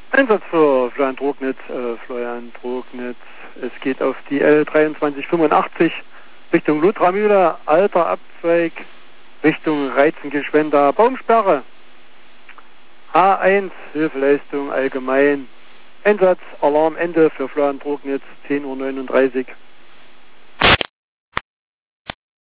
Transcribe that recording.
Einsatz für Florian Trognitz. Es geht auf die L2385 Richtung Lutramühle, alter Abzweig, Richtung Reizengeschwender, Baumsperre. A1, Hilfeleistung allgemein. Einsatz, Alarm, Ende für Florian Trognitz, 10:39 Uhr.